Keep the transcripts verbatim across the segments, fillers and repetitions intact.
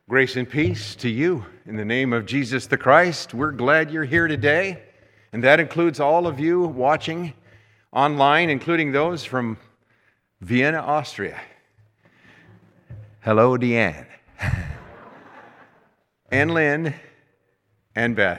Grace and peace to you in the name of Jesus the Christ. We're glad you're here today, and that includes all of you watching online, including those from Vienna, Austria. Hello, Deanne, and Lynn, and Beth.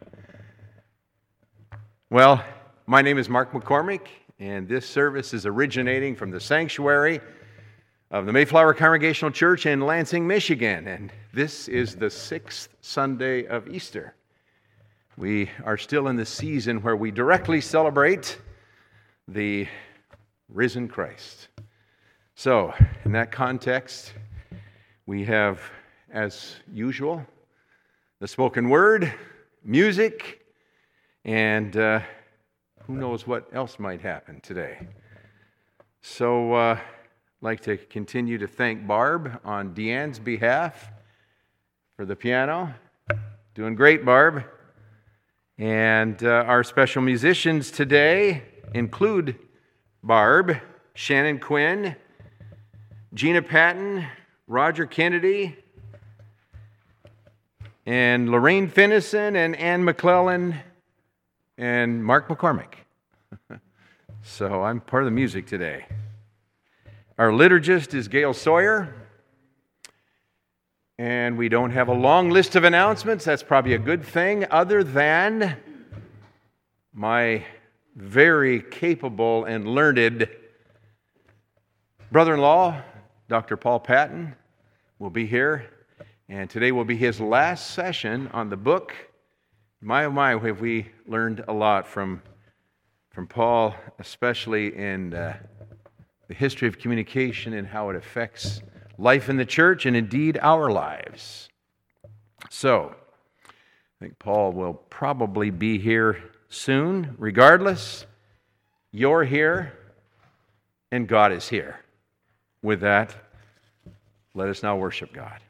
Well, my name is Mark McCormick, and this service is originating from the sanctuary of the Mayflower Congregational Church in Lansing, Michigan, and this is the sixth Sunday of Easter. We are still in the season where we directly celebrate the risen Christ. So, in that context, we have, as usual, the spoken word, music, and uh, who knows what else might happen today. So, uh, I'd like to continue to thank Barb on Deanne's behalf for the piano. Doing great, Barb. And uh, our special musicians today include Barb, Shannon Quinn, Gina Patton, Roger Kennedy, and Lorraine Finnison, and Ann McClellan, and Mark McCormick. So I'm part of the music today. Our liturgist is Gail Sawyer, and we don't have a long list of announcements. That's probably a good thing, other than my very capable and learned brother-in-law, Doctor Paul Patton, will be here, and today will be his last session on the book. My, oh my, have we learned a lot from, from Paul, especially in Uh, the history of communication and how it affects life in the church and indeed our lives. So, I think Paul will probably be here soon. Regardless, you're here and God is here. With that, let us now worship God.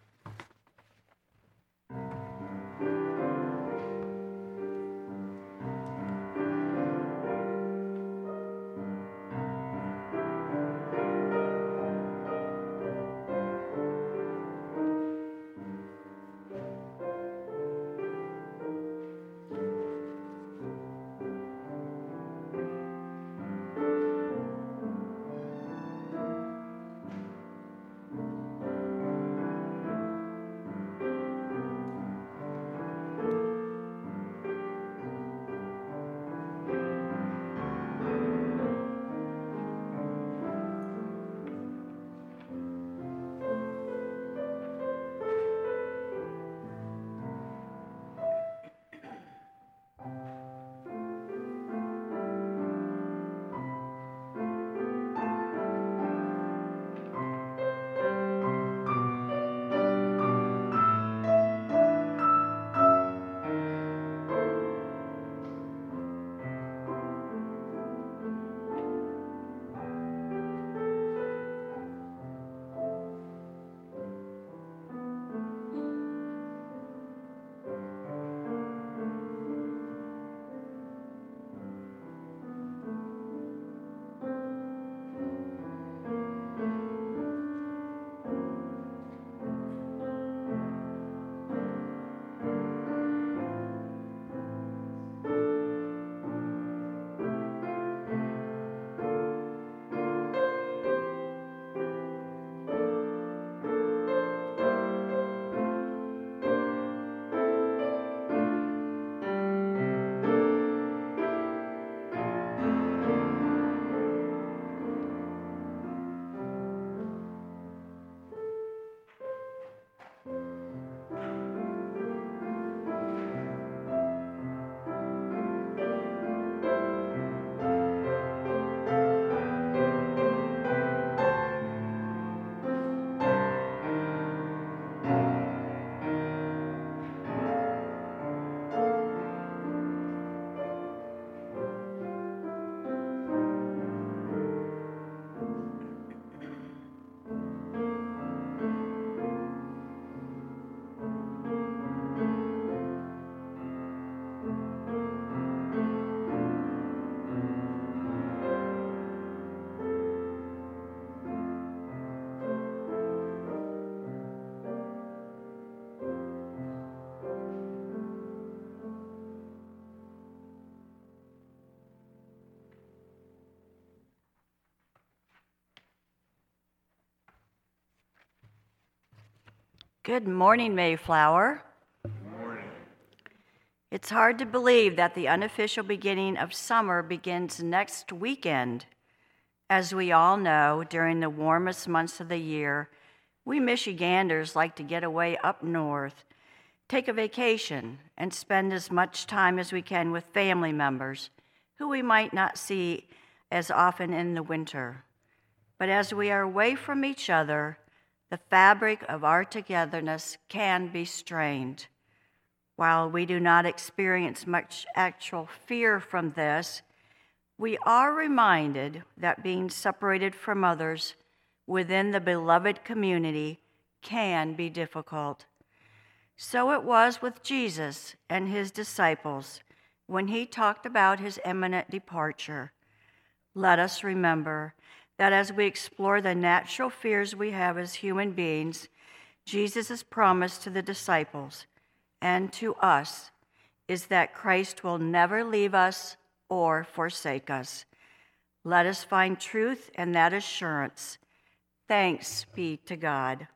Good morning, Mayflower. Good morning. It's hard to believe that the unofficial beginning of summer begins next weekend. As we all know, during the warmest months of the year, we Michiganders like to get away up north, take a vacation, and spend as much time as we can with family members who we might not see as often in the winter. But as we are away from each other, the fabric of our togetherness can be strained. While we do not experience much actual fear from this, we are reminded that being separated from others within the beloved community can be difficult. So it was with Jesus and his disciples when he talked about his imminent departure. Let us remember that as we explore the natural fears we have as human beings, Jesus' promise to the disciples and to us is that Christ will never leave us or forsake us. Let us find truth in that assurance. Thanks be to God.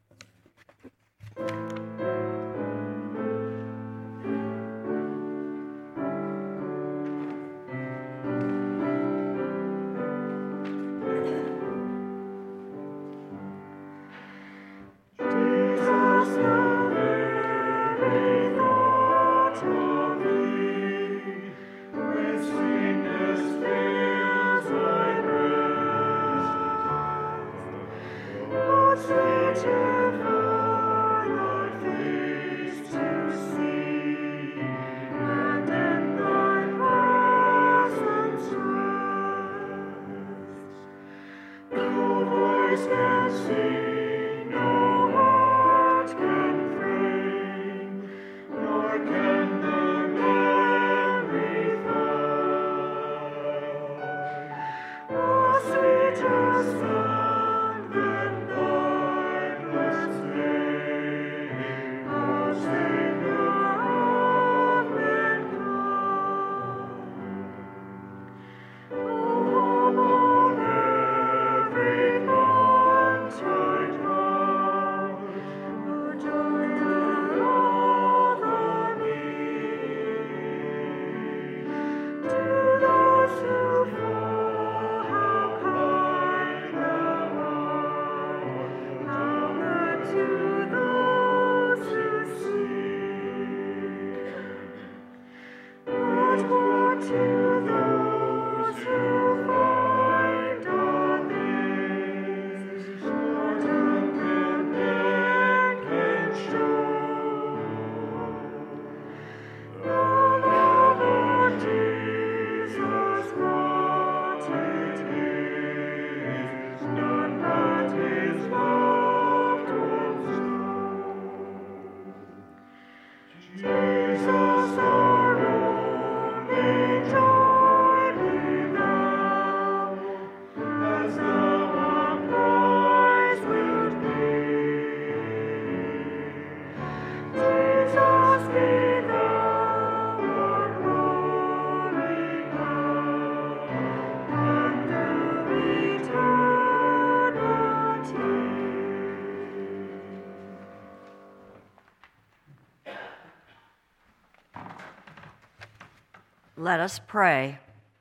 Let us pray.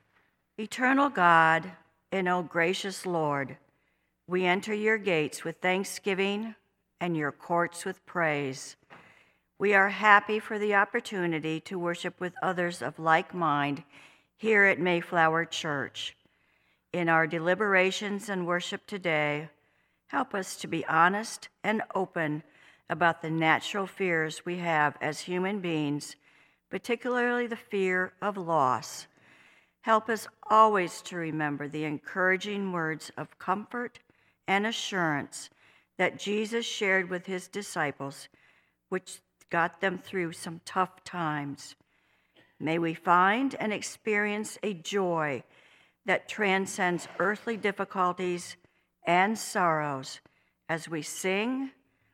Eternal God and O gracious Lord, we enter your gates with thanksgiving and your courts with praise. We are happy for the opportunity to worship with others of like mind here at Mayflower Church. In our deliberations and worship today, help us to be honest and open about the natural fears we have as human beings, particularly the fear of loss. Help us always to remember the encouraging words of comfort and assurance that Jesus shared with his disciples, which got them through some tough times. May we find and experience a joy that transcends earthly difficulties and sorrows as we sing,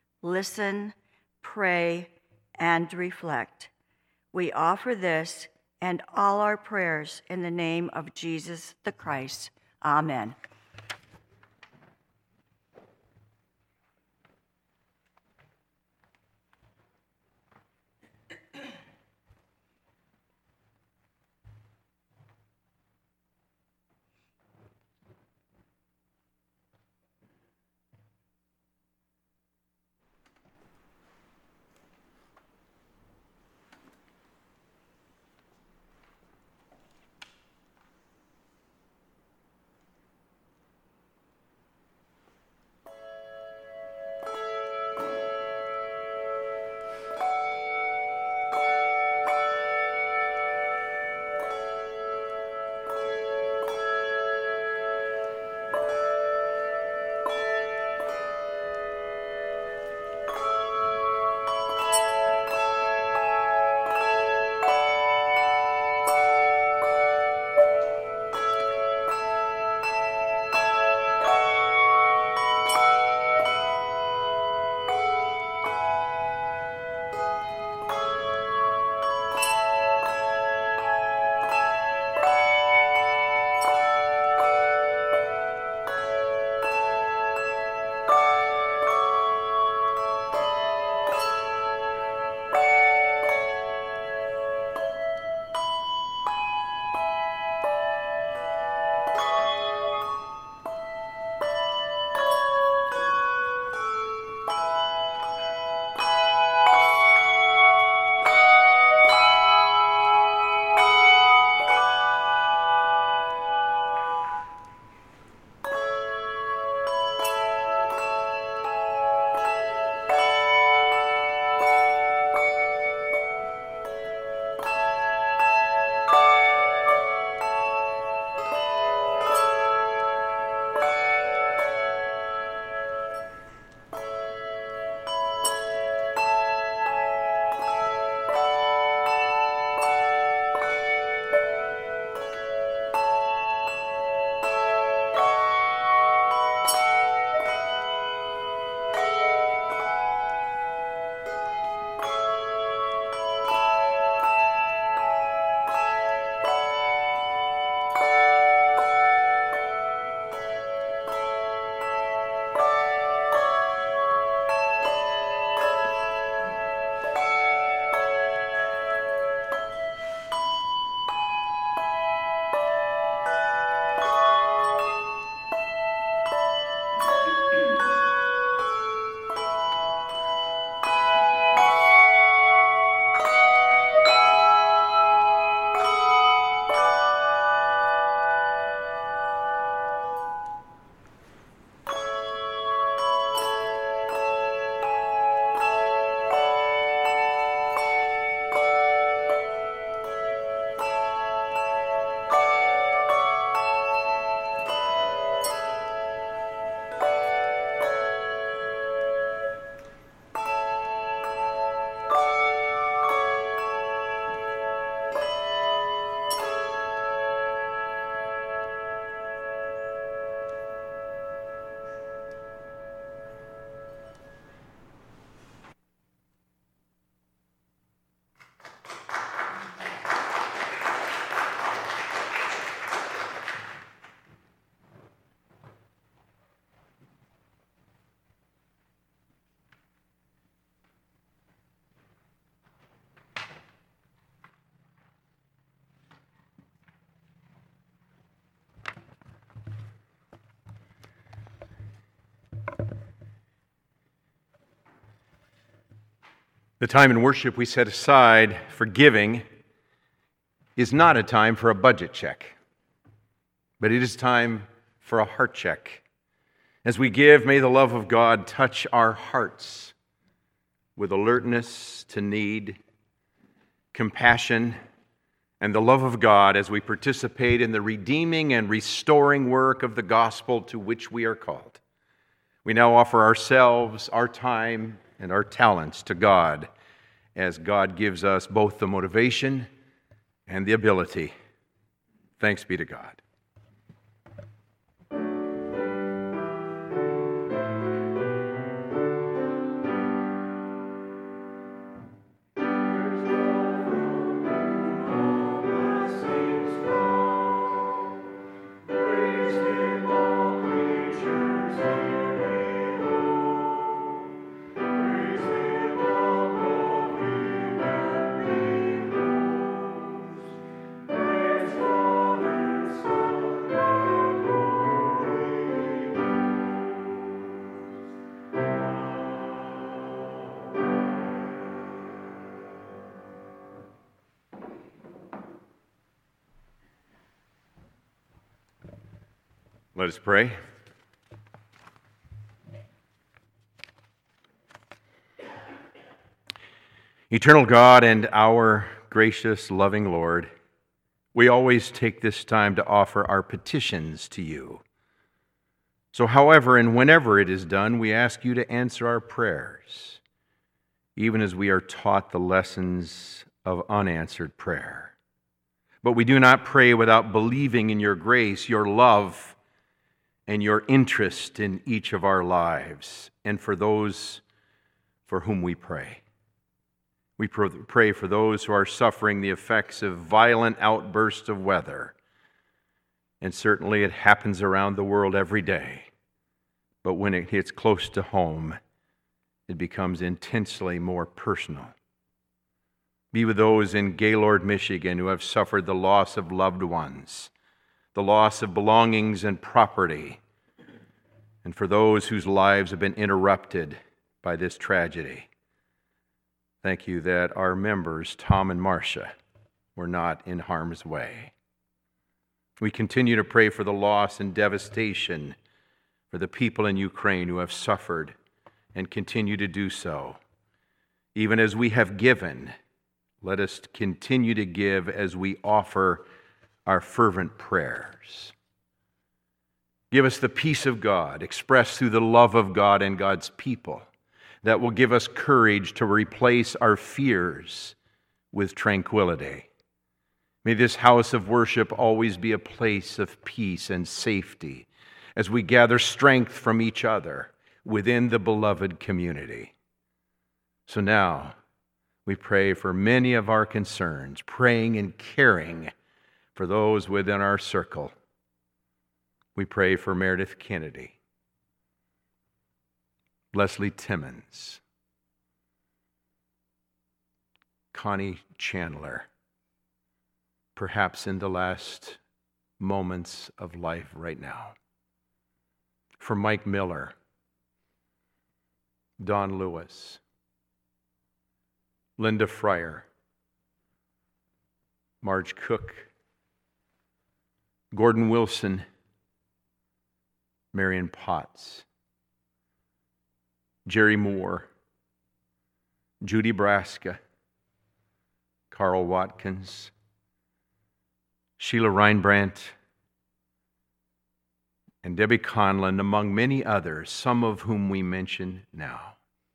listen, pray, and reflect. We offer this and all our prayers in the name of Jesus the Christ. Amen. The time in worship we set aside for giving is not a time for a budget check, but it is time for a heart check. As we give, may the love of God touch our hearts with alertness to need, compassion, and the love of God as we participate in the redeeming and restoring work of the gospel to which we are called. We now offer ourselves, our time, and our talents to God as God gives us both the motivation and the ability. Thanks be to God. Let us pray. Eternal God and our gracious, loving Lord, we always take this time to offer our petitions to you. So however and whenever it is done, we ask you to answer our prayers, even as we are taught the lessons of unanswered prayer. But we do not pray without believing in your grace, your love, and your interest in each of our lives, and for those for whom we pray. We pray for those who are suffering the effects of violent outbursts of weather, and certainly it happens around the world every day, but when it hits close to home, it becomes intensely more personal. Be with those in Gaylord, Michigan, who have suffered the loss of loved ones, the loss of belongings and property, and for those whose lives have been interrupted by this tragedy. Thank you that our members, Tom and Marcia, were not in harm's way. We continue to pray for the loss and devastation for the people in Ukraine who have suffered and continue to do so. Even as we have given, let us continue to give as we offer our fervent prayers. Give us the peace of God expressed through the love of God and God's people that will give us courage to replace our fears with tranquility. May this house of worship always be a place of peace and safety as we gather strength from each other within the beloved community. So now we pray for many of our concerns, praying and caring for those within our circle. We pray for Meredith Kennedy, Leslie Timmons, Connie Chandler, perhaps in the last moments of life right now. For Mike Miller, Don Lewis, Linda Fryer, Marge Cook, Gordon Wilson, Marion Potts, Jerry Moore, Judy Braska, Carl Watkins, Sheila Reinbrandt, and Debbie Conlon, among many others, some of whom we mention now.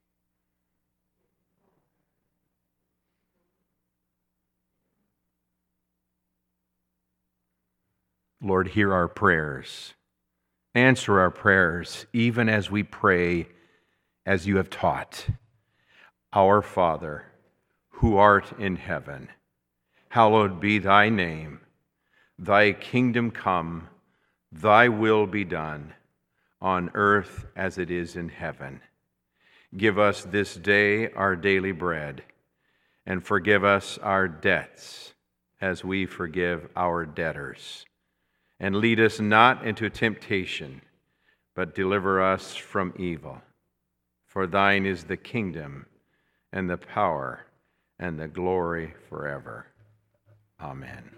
Lord, hear our prayers. Answer our prayers, even as we pray as you have taught. Our Father, who art in heaven, hallowed be thy name. Thy kingdom come, thy will be done, on earth as it is in heaven. Give us this day our daily bread, and forgive us our debts as we forgive our debtors. And lead us not into temptation, but deliver us from evil. For thine is the kingdom, and the power and the glory forever. Amen.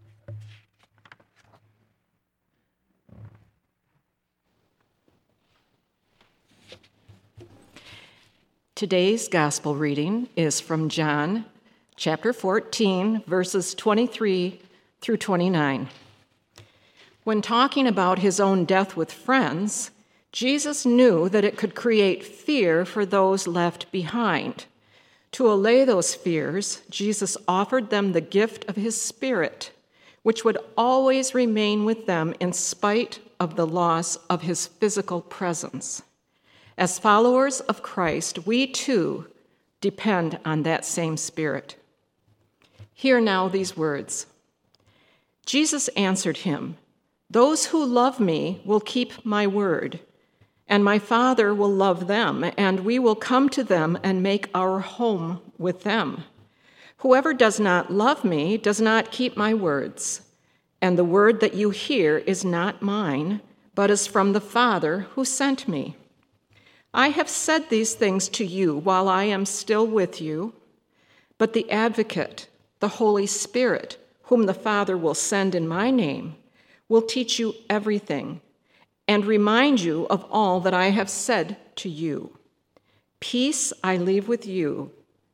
Today's gospel reading is from John chapter fourteen, verses twenty-three through twenty-nine. When talking about his own death with friends, Jesus knew that it could create fear for those left behind. To allay those fears, Jesus offered them the gift of his Spirit, which would always remain with them in spite of the loss of his physical presence. As followers of Christ, we too depend on that same Spirit. Hear now these words. Jesus answered him, "Those who love me will keep my word, and my Father will love them, and we will come to them and make our home with them. Whoever does not love me does not keep my words, and the word that you hear is not mine, but is from the Father who sent me. I have said these things to you while I am still with you, but the Advocate, the Holy Spirit, whom the Father will send in my name, will teach you everything and remind you of all that I have said to you. Peace I leave with you.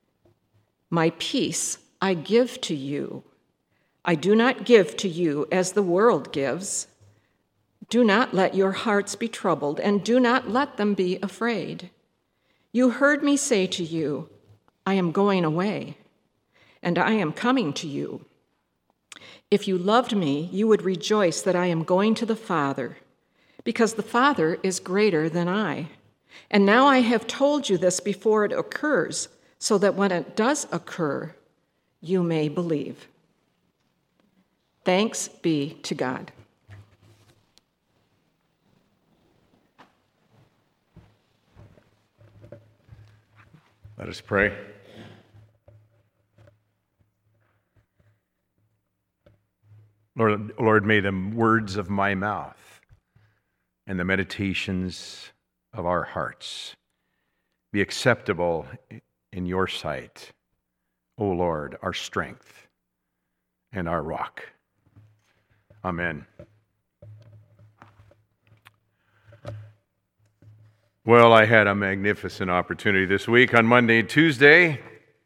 My peace I give to you. I do not give to you as the world gives. Do not let your hearts be troubled, and do not let them be afraid. You heard me say to you, I am going away, and I am coming to you. If you loved me, you would rejoice that I am going to the Father, because the Father is greater than I. And now I have told you this before it occurs, so that when it does occur, you may believe. Thanks be to God. Let us pray. Lord, Lord, may the words of my mouth and the meditations of our hearts be acceptable in your sight, O Lord, our strength and our rock. Amen. Well, I had a magnificent opportunity this week on Monday and Tuesday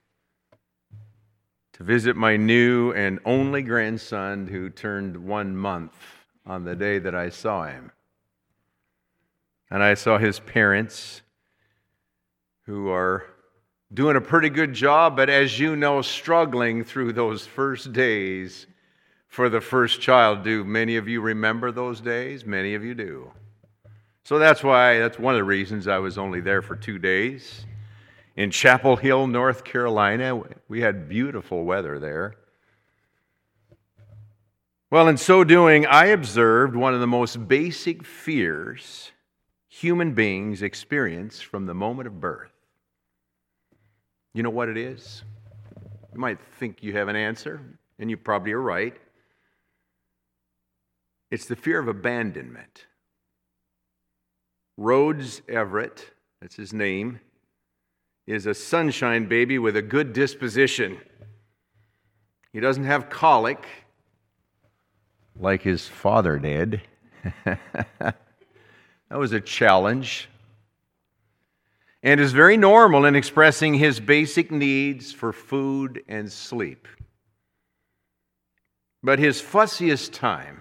to visit my new and only grandson who turned one month on the day that I saw him. And I saw his parents, who are doing a pretty good job, but as you know, struggling through those first days for the first child. Do many of you remember those days? Many of you do. So that's why, that's one of the reasons I was only there for two days. In Chapel Hill, North Carolina, we had beautiful weather there. Well, in so doing, I observed one of the most basic fears human beings experience from the moment of birth. You know what it is? You might think you have an answer, and you probably are right. It's the fear of abandonment. Rhodes Everett, that's his name, is a sunshine baby with a good disposition. He doesn't have colic like his father did. That was a challenge. And is very normal in expressing his basic needs for food and sleep. But his fussiest time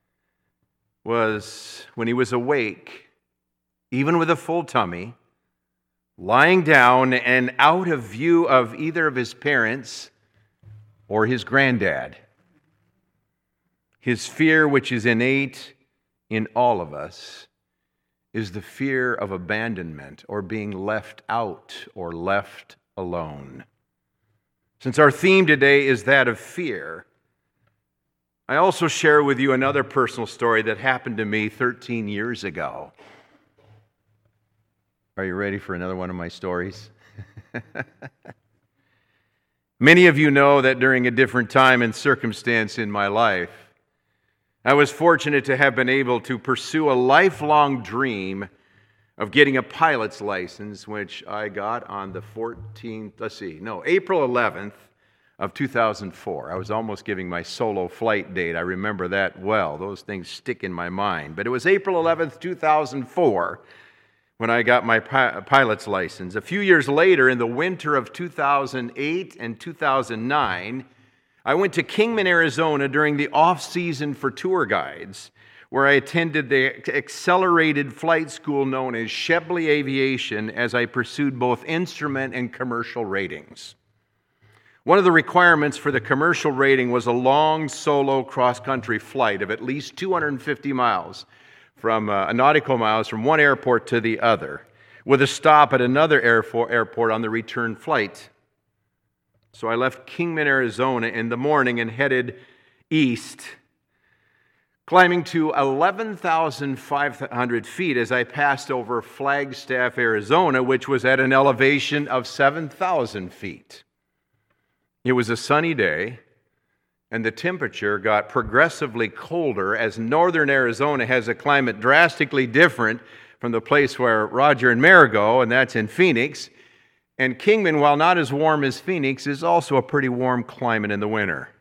was when he was awake, even with a full tummy, lying down and out of view of either of his parents or his granddad. His fear, which is innate in all of us, is the fear of abandonment or being left out or left alone. Since our theme today is that of fear, I also share with you another personal story that happened to me thirteen years ago. Are you ready for another one of my stories? Many of you know that during a different time and circumstance in my life, I was fortunate to have been able to pursue a lifelong dream of getting a pilot's license, which I got on the fourteenth, let's see, no, April eleventh of two thousand four. I was almost giving my solo flight date. I remember that well. Those things stick in my mind. But it was April eleventh, two thousand four when I got my pi- pilot's license. A few years later, in the winter of two thousand eight and two thousand nine, I went to Kingman, Arizona during the off-season for tour guides, where I attended the accelerated flight school known as Shebley Aviation as I pursued both instrument and commercial ratings. One of the requirements for the commercial rating was a long solo cross-country flight of at least two hundred fifty miles, from uh, nautical miles from one airport to the other, with a stop at another airport on the return flight. So I left Kingman, Arizona in the morning and headed east, climbing to eleven thousand five hundred feet as I passed over Flagstaff, Arizona, which was at an elevation of seven thousand feet. It was a sunny day, and the temperature got progressively colder as northern Arizona has a climate drastically different from the place where Roger and Mary go, and that's in Phoenix. And Kingman, while not as warm as Phoenix, is also a pretty warm climate in the winter.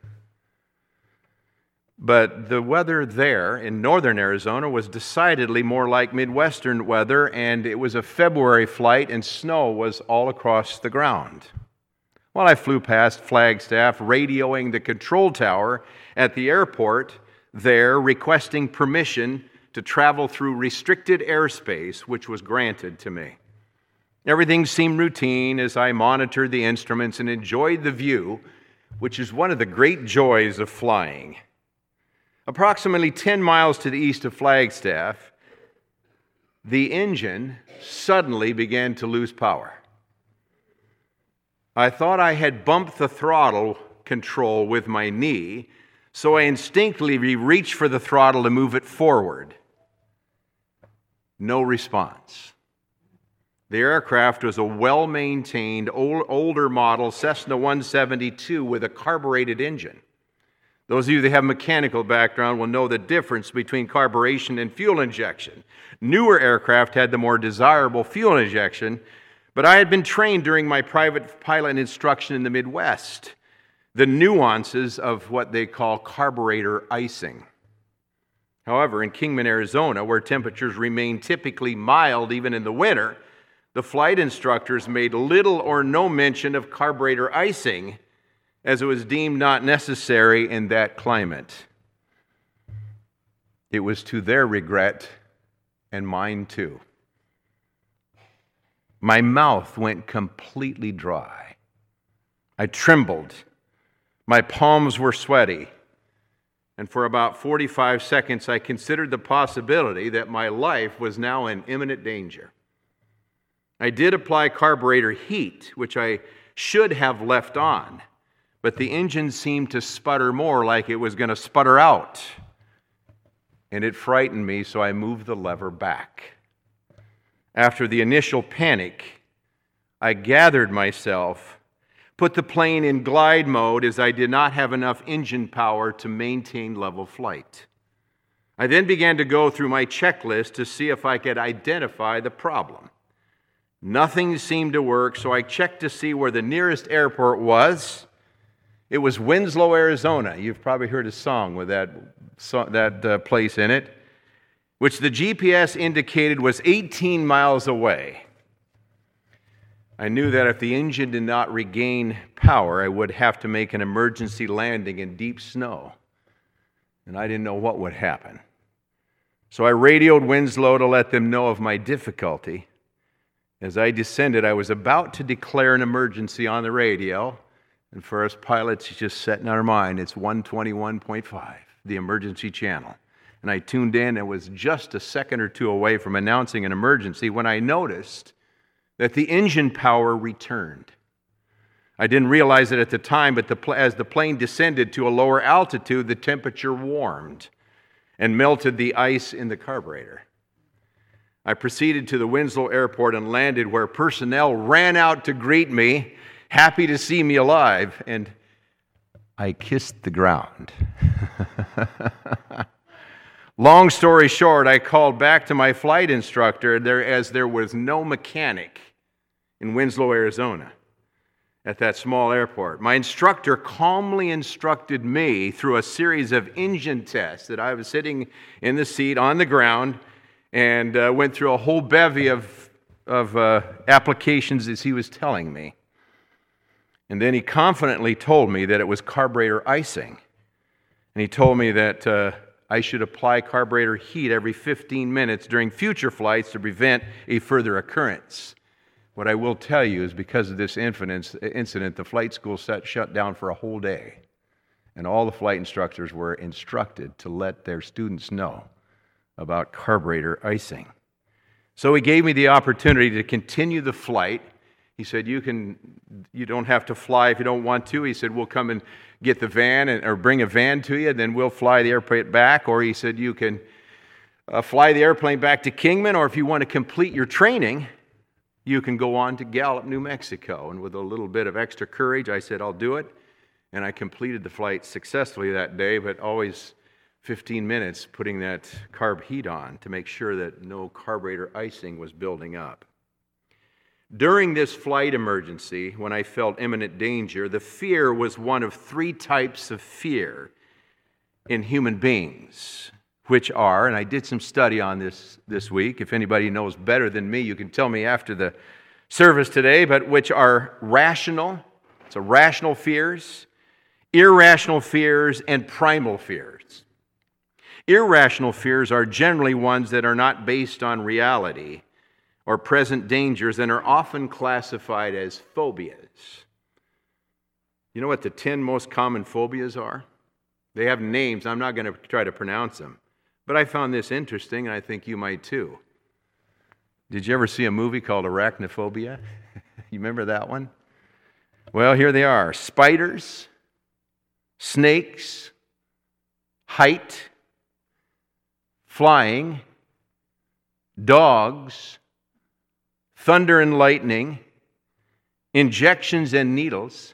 But the weather there in northern Arizona was decidedly more like Midwestern weather, and it was a February flight, and snow was all across the ground. Well, I flew past Flagstaff, radioing the control tower at the airport there, requesting permission to travel through restricted airspace, which was granted to me. Everything seemed routine as I monitored the instruments and enjoyed the view, which is one of the great joys of flying. Approximately ten miles to the east of Flagstaff, the engine suddenly began to lose power. I thought I had bumped the throttle control with my knee, so I instinctively reached for the throttle to move it forward. No response. The aircraft was a well-maintained, old, older model Cessna one seventy-two with a carbureted engine. Those of you that have a mechanical background will know the difference between carburation and fuel injection. Newer aircraft had the more desirable fuel injection, but I had been trained during my private pilot instruction in the Midwest, the nuances of what they call carburetor icing. However, in Kingman, Arizona, where temperatures remain typically mild even in the winter, the flight instructors made little or no mention of carburetor icing, as it was deemed not necessary in that climate. It was to their regret, and mine too. My mouth went completely dry. I trembled. My palms were sweaty. And for about forty-five seconds, I considered the possibility that my life was now in imminent danger. I did apply carburetor heat, which I should have left on, but the engine seemed to sputter more, like it was going to sputter out. And it frightened me, so I moved the lever back. After the initial panic, I gathered myself, put the plane in glide mode as I did not have enough engine power to maintain level flight. I then began to go through my checklist to see if I could identify the problem. Nothing seemed to work, so I checked to see where the nearest airport was. It was Winslow, Arizona. You've probably heard a song with that, that uh, place in it, which the G P S indicated was eighteen miles away. I knew that if the engine did not regain power, I would have to make an emergency landing in deep snow, and I didn't know what would happen. So I radioed Winslow to let them know of my difficulty. As I descended, I was about to declare an emergency on the radio, and for us pilots, it's just set in our mind, it's one twenty-one point five, the emergency channel. And I tuned in and was just a second or two away from announcing an emergency when I noticed that the engine power returned. I didn't realize it at the time, but the, as the plane descended to a lower altitude, the temperature warmed and melted the ice in the carburetor. I proceeded to the Winslow Airport and landed, where personnel ran out to greet me, happy to see me alive, and I kissed the ground. Long story short, I called back to my flight instructor there, as there was no mechanic in Winslow, Arizona, at that small airport. My instructor calmly instructed me through a series of engine tests that I was sitting in the seat on the ground and uh, went through a whole bevy of, of uh, applications as he was telling me. And then he confidently told me that it was carburetor icing. And he told me that uh, I should apply carburetor heat every fifteen minutes during future flights to prevent a further occurrence. What I will tell you is because of this incident, the flight school set shut down for a whole day. And all the flight instructors were instructed to let their students know about carburetor icing. So he gave me the opportunity to continue the flight. He said, you can, you don't have to fly if you don't want to. He said, we'll come and get the van and, or bring a van to you, and then we'll fly the airplane back. Or he said, you can uh, fly the airplane back to Kingman, or if you want to complete your training, you can go on to Gallup, New Mexico. And with a little bit of extra courage, I said, I'll do it. And I completed the flight successfully that day, but always fifteen minutes putting that carb heat on to make sure that no carburetor icing was building up. During this flight emergency, when I felt imminent danger, the fear was one of three types of fear in human beings, which are, and I did some study on this this week. If anybody knows better than me, you can tell me after the service today, but which are rational, so rational fears, irrational fears, and primal fears. Irrational fears are generally ones that are not based on reality or present dangers and are often classified as phobias. You know what the ten most common phobias are? They have names. I'm not going to try to pronounce them. But I found this interesting, and I think you might too. Did you ever see a movie called Arachnophobia? You remember that one? Well, here they are. Spiders, snakes, height, flying, dogs, thunder and lightning, injections and needles,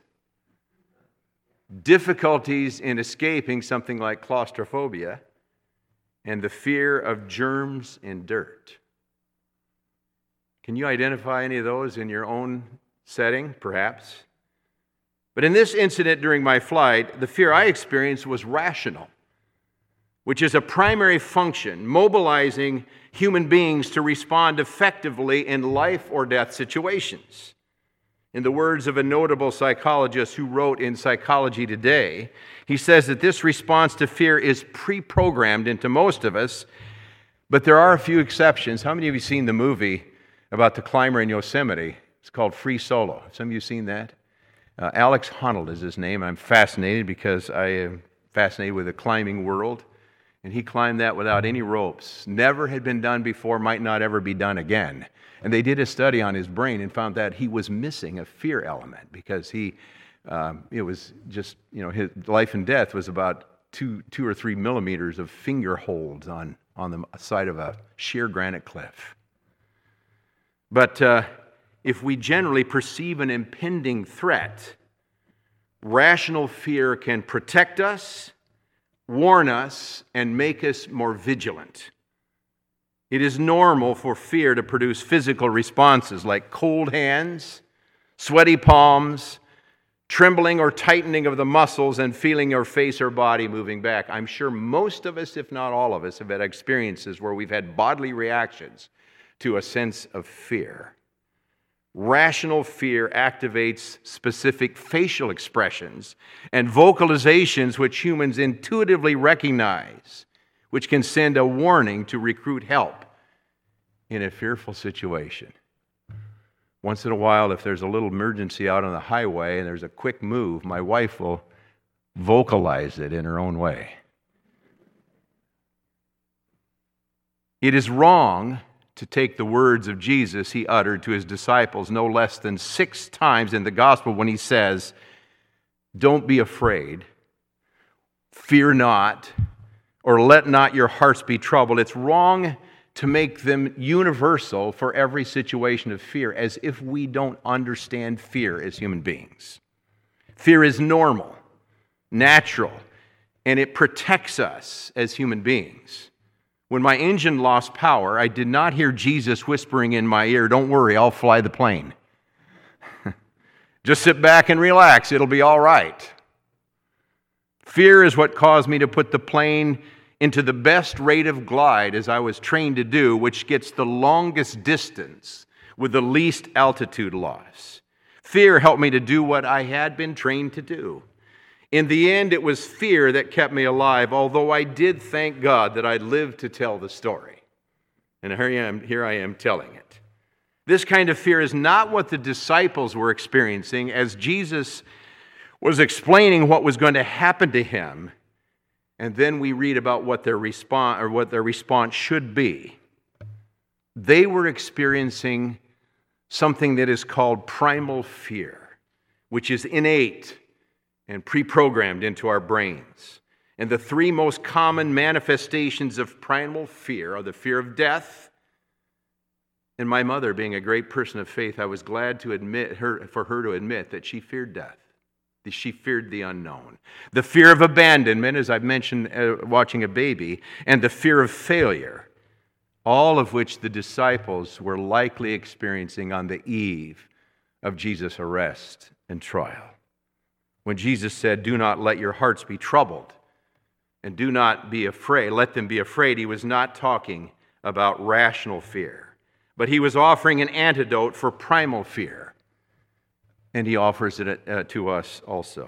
difficulties in escaping something like claustrophobia, and the fear of germs and dirt. Can you identify any of those in your own setting, perhaps? But in this incident during my flight, the fear I experienced was rational, which is a primary function, mobilizing human beings to respond effectively in life or death situations. In the words of a notable psychologist who wrote in Psychology Today, he says that this response to fear is pre-programmed into most of us, but there are a few exceptions. How many of you have seen the movie about the climber in Yosemite? It's called Free Solo. Have some of you seen that? Uh, Alex Honnold is his name. I'm fascinated because I am fascinated with the climbing world. And he climbed that without any ropes. Never had been done before, might not ever be done again. And they did a study on his brain and found that he was missing a fear element because he, um, it was just, you know, his life and death was about two, two or three millimeters of finger holds on, on the side of a sheer granite cliff. But uh, if we generally perceive an impending threat, rational fear can protect us, warn us, and make us more vigilant. It is normal for fear to produce physical responses like cold hands, sweaty palms, trembling or tightening of the muscles, and feeling your face or body moving back. I'm sure most of us, if not all of us, have had experiences where we've had bodily reactions to a sense of fear. Rational fear activates specific facial expressions and vocalizations which humans intuitively recognize, which can send a warning to recruit help in a fearful situation. Once in a while, if there's a little emergency out on the highway and there's a quick move, my wife will vocalize it in her own way. It is wrong to take the words of Jesus he uttered to his disciples no less than six times in the gospel when he says, "Don't be afraid, fear not, or let not your hearts be troubled." It's wrong to make them universal for every situation of fear, as if we don't understand fear as human beings. Fear is normal, natural, and it protects us as human beings. When my engine lost power, I did not hear Jesus whispering in my ear, "Don't worry, I'll fly the plane. Just sit back and relax, it'll be all right." Fear is what caused me to put the plane into the best rate of glide as I was trained to do, which gets the longest distance with the least altitude loss. Fear helped me to do what I had been trained to do. In the end, it was fear that kept me alive, although I did thank God that I lived to tell the story. And here I am, here I am telling it. This kind of fear is not what the disciples were experiencing as Jesus was explaining what was going to happen to him. And then we read about what their response or what their response should be. They were experiencing something that is called primal fear, which is innate and pre-programmed into our brains. And the three most common manifestations of primal fear are the fear of death. And my mother, being a great person of faith, I was glad to admit her for her to admit that she feared death. She feared the unknown. The fear of abandonment, as I've mentioned, uh, watching a baby, and the fear of failure, all of which the disciples were likely experiencing on the eve of Jesus' arrest and trial. When Jesus said, "Do not let your hearts be troubled, and do not be afraid, let them be afraid," he was not talking about rational fear, but he was offering an antidote for primal fear. And he offers it uh, to us also.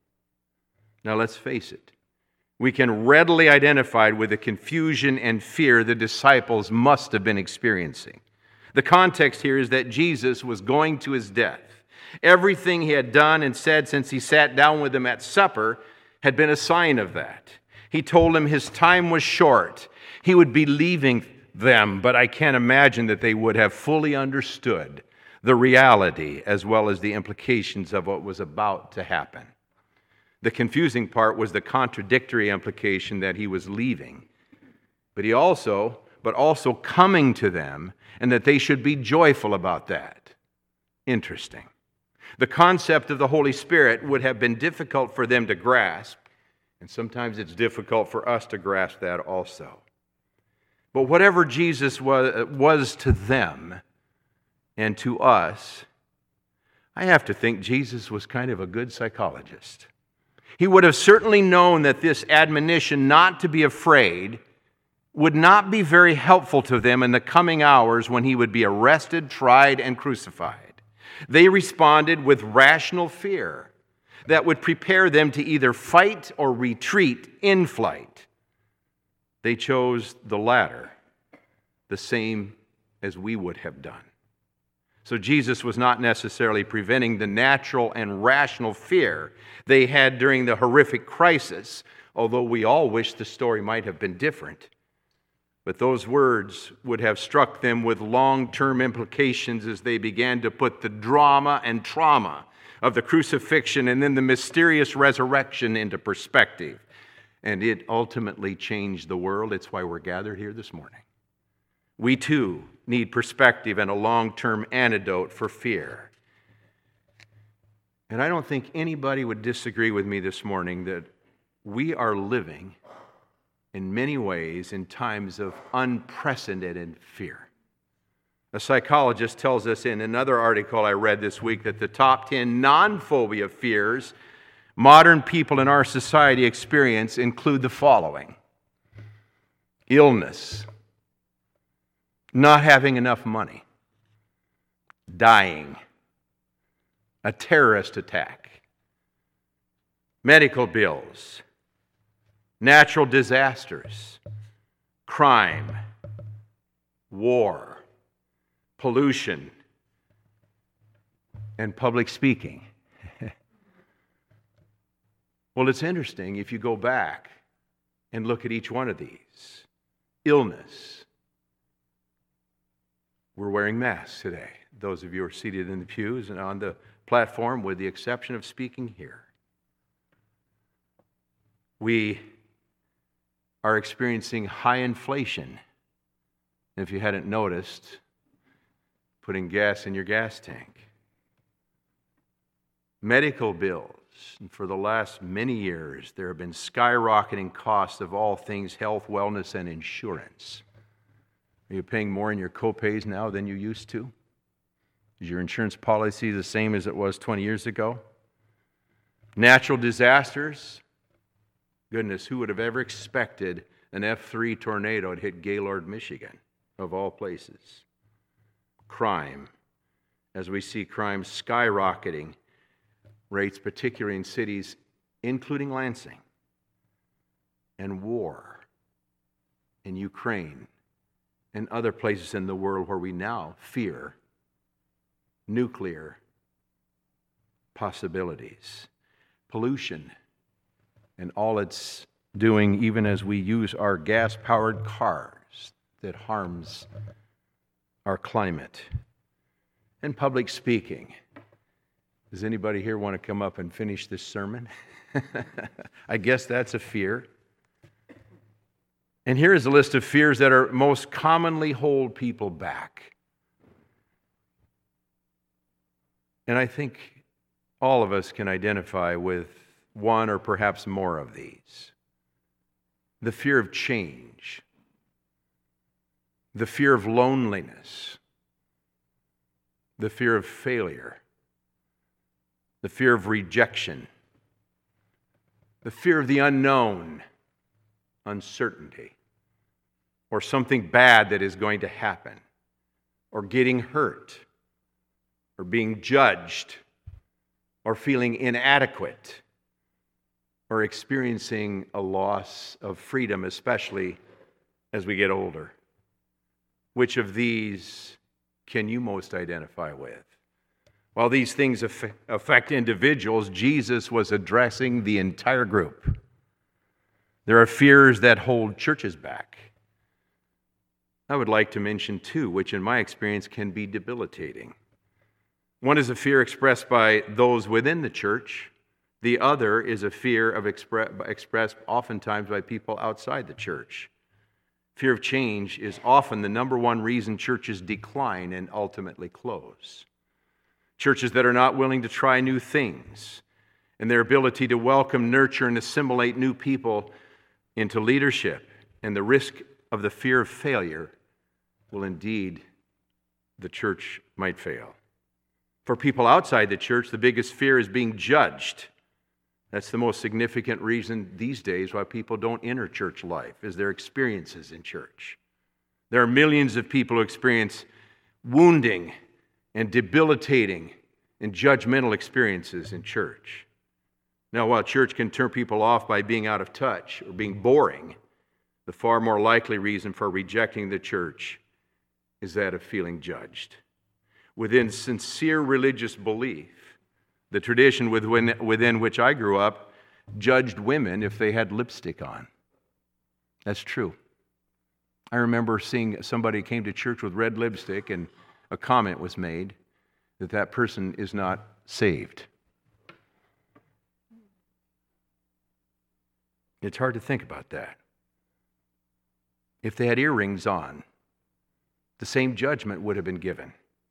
Now let's face it. We can readily identify with the confusion and fear the disciples must have been experiencing. The context here is that Jesus was going to his death. Everything he had done and said since he sat down with them at supper had been a sign of that. He told them his time was short. He would be leaving them, but I can't imagine that they would have fully understood the reality as well as the implications of what was about to happen. The confusing part was the contradictory implication that he was leaving, but he also, but also coming to them, and that they should be joyful about that. Interesting. The concept of the Holy Spirit would have been difficult for them to grasp, and sometimes it's difficult for us to grasp that also. But whatever Jesus was, was to them, and to us, I have to think Jesus was kind of a good psychologist. He would have certainly known that this admonition not to be afraid would not be very helpful to them in the coming hours when he would be arrested, tried, and crucified. They responded with rational fear that would prepare them to either fight or retreat in flight. They chose the latter, the same as we would have done. So Jesus was not necessarily preventing the natural and rational fear they had during the horrific crisis, although we all wish the story might have been different. But those words would have struck them with long-term implications as they began to put the drama and trauma of the crucifixion and then the mysterious resurrection into perspective. And it ultimately changed the world. It's why we're gathered here this morning. We too need perspective and a long-term antidote for fear. And I don't think anybody would disagree with me this morning that we are living in many ways in times of unprecedented fear. A psychologist tells us in another article I read this week that the top ten non-phobia fears modern people in our society experience include the following: illness, not having enough money, dying, a terrorist attack, medical bills, natural disasters, crime, war, pollution, and public speaking. Well, it's interesting if you go back and look at each one of these. Illness. We're wearing masks today. Those of you who are seated in the pews and on the platform, with the exception of speaking here. We are experiencing high inflation. If you hadn't noticed, putting gas in your gas tank. Medical bills And for the last many years, there have been skyrocketing costs of all things health, wellness, and insurance. Are you paying more in your co-pays now than you used to? Is your insurance policy the same as it was twenty years ago? Natural disasters. Goodness, who would have ever expected an F three tornado to hit Gaylord, Michigan, of all places? Crime. As we see crime skyrocketing, rates particularly in cities, including Lansing. And war in Ukraine and other places in the world where we now fear nuclear possibilities. Pollution and all it's doing, even as we use our gas-powered cars, that harms our climate. And public speaking. Does anybody here want to come up and finish this sermon? I guess that's a fear. And here is a list of fears that are most commonly hold people back. And I think all of us can identify with one or perhaps more of these. The fear of change. The fear of loneliness. The fear of failure. The fear of rejection. The fear of the unknown. Uncertainty. Or something bad that is going to happen. Or getting hurt. Or being judged. Or feeling inadequate. Or experiencing a loss of freedom, especially as we get older. Which of these can you most identify with? While these things affect individuals, Jesus was addressing the entire group. There are fears that hold churches back. I would like to mention two, which in my experience can be debilitating. One is a fear expressed by those within the church. The other is a fear of expre- expressed oftentimes by people outside the church. Fear of change is often the number one reason churches decline and ultimately close. Churches that are not willing to try new things and their ability to welcome, nurture, and assimilate new people into leadership, and the risk of the fear of failure will indeed, the church might fail. For people outside the church, the biggest fear is being judged. That's the most significant reason these days why people don't enter church life, is their experiences in church. There are millions of people who experience wounding and debilitating and judgmental experiences in church. Now, while church can turn people off by being out of touch or being boring, the far more likely reason for rejecting the church is that of feeling judged. Within sincere religious belief, the tradition within, within which I grew up judged women if they had lipstick on. That's true. I remember seeing somebody came to church with red lipstick and a comment was made that that person is not saved. It's hard to think about that. If they had earrings on, the same judgment would have been given.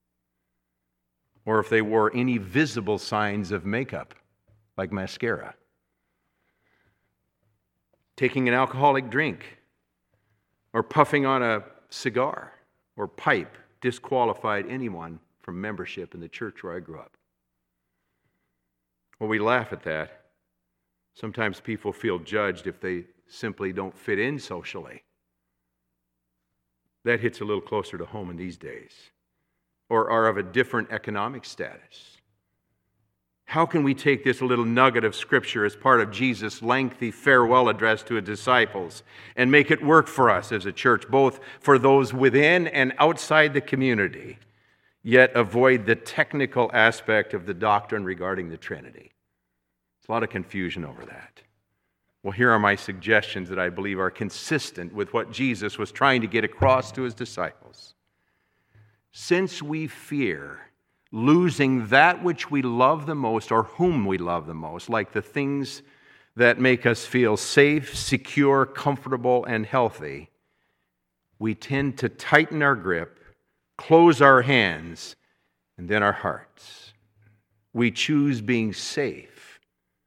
Or if they wore any visible signs of makeup, like mascara. Taking an alcoholic drink, or puffing on a cigar or pipe disqualified anyone from membership in the church where I grew up. Well, we laugh at that. Sometimes people feel judged if they simply don't fit in socially. That hits a little closer to home in these days. Or are of a different economic status. How can we take this little nugget of Scripture as part of Jesus' lengthy farewell address to his disciples and make it work for us as a church, both for those within and outside the community, yet avoid the technical aspect of the doctrine regarding the Trinity? There's a lot of confusion over that. Well, here are my suggestions that I believe are consistent with what Jesus was trying to get across to his disciples. Since we fear losing that which we love the most or whom we love the most, like the things that make us feel safe, secure, comfortable, and healthy, we tend to tighten our grip, close our hands, and then our hearts. We choose being safe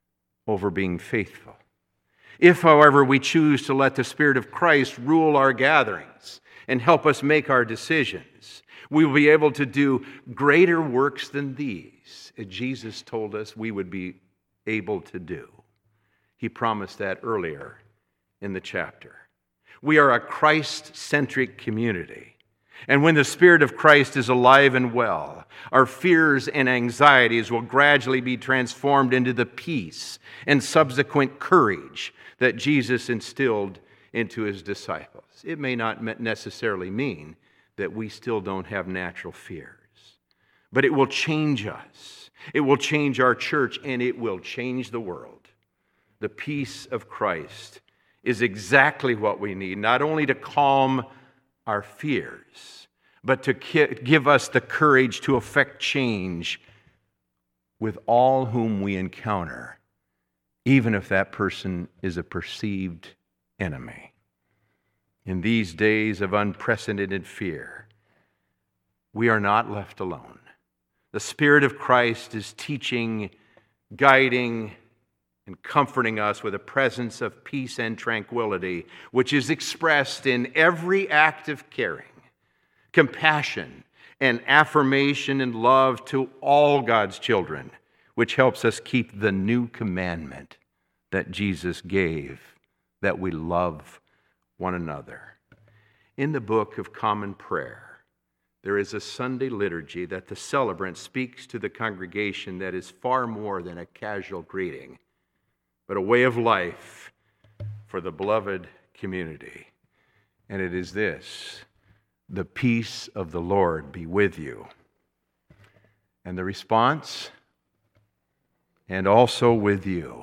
over being faithful. If, however, we choose to let the Spirit of Christ rule our gatherings and help us make our decisions, we will be able to do greater works than these, as Jesus told us we would be able to do. He promised that earlier in the chapter. We are a Christ-centric community. And when the Spirit of Christ is alive and well, our fears and anxieties will gradually be transformed into the peace and subsequent courage that Jesus instilled into his disciples. It may not necessarily mean that we still don't have natural fears, but it will change us. It will change our church, and it will change the world. The peace of Christ is exactly what we need, not only to calm our fears, but to give us the courage to effect change with all whom we encounter, even if that person is a perceived enemy. In these days of unprecedented fear, we are not left alone. The Spirit of Christ is teaching, guiding, and comforting us with a presence of peace and tranquility, which is expressed in every act of caring, compassion, and affirmation and love to all God's children, which helps us keep the new commandment that Jesus gave, that we love one another. In the Book of Common Prayer, there is a Sunday liturgy that the celebrant speaks to the congregation that is far more than a casual greeting, but a way of life for the beloved community. And it is this: the peace of the Lord be with you. And the response, and also with you.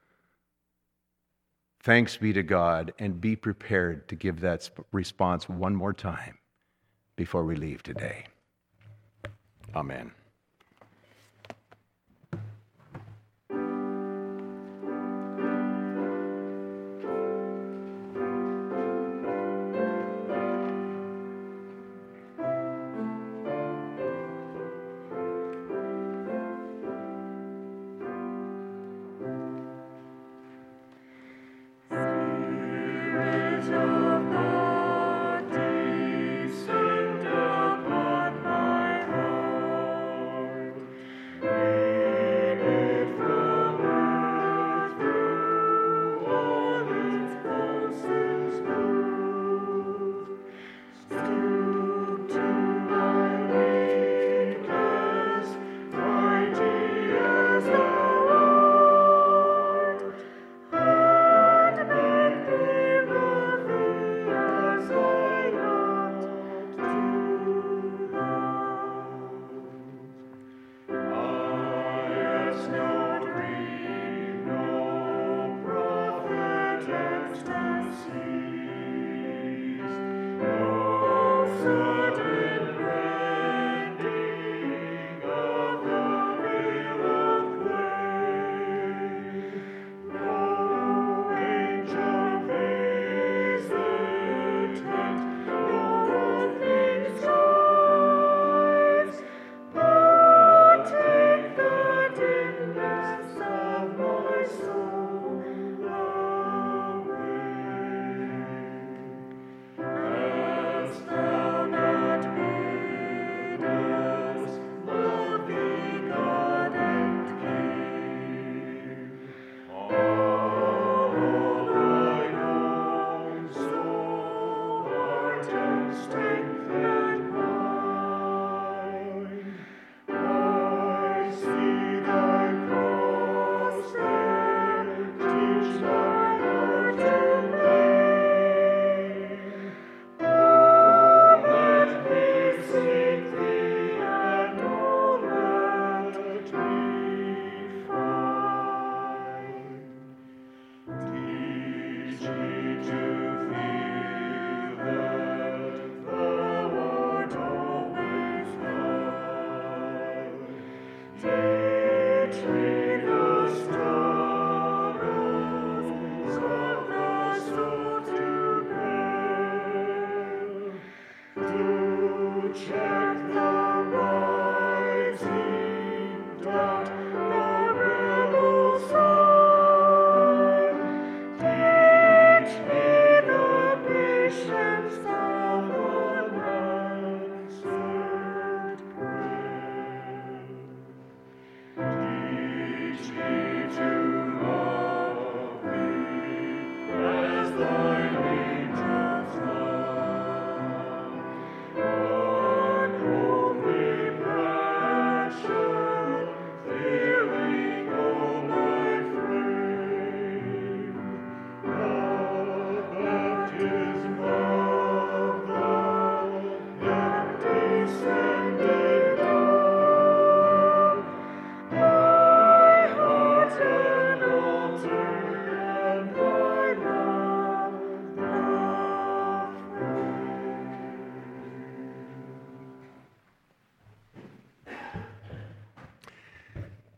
Thanks be to God, and be prepared to give that response one more time before we leave today. Amen.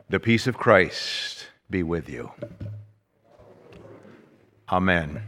The peace of Christ be with you. Amen.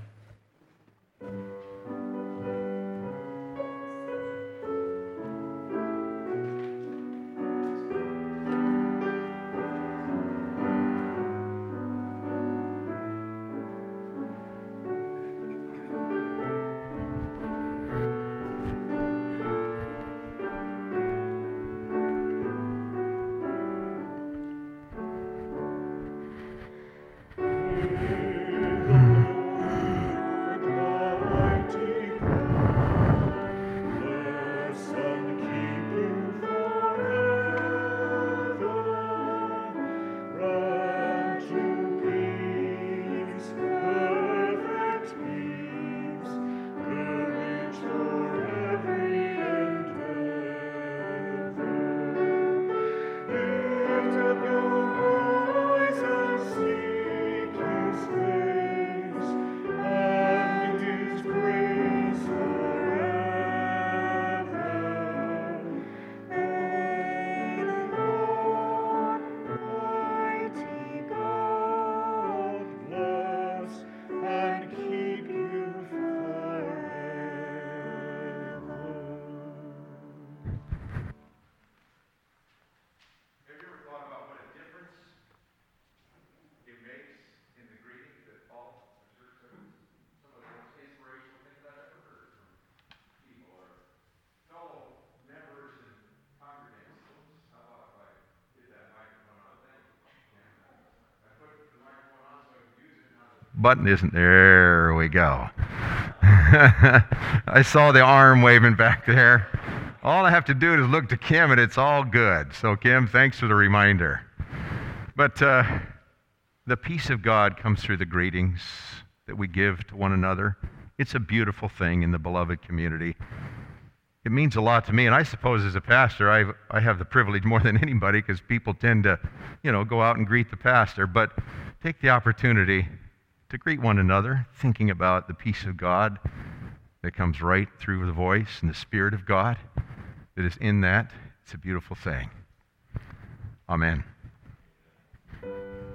Button isn't there. We go. I saw the arm waving back there. All I have to do is look to Kim and it's all good. So Kim, thanks for the reminder. But uh, the peace of God comes through the greetings that we give to one another. It's a beautiful thing in the beloved community. It means a lot to me, and I suppose as a pastor, I've, I have the privilege more than anybody because people tend to, you know, go out and greet the pastor. But take the opportunity to greet one another, thinking about the peace of God that comes right through the voice and the Spirit of God that is in that. It's a beautiful thing. Amen.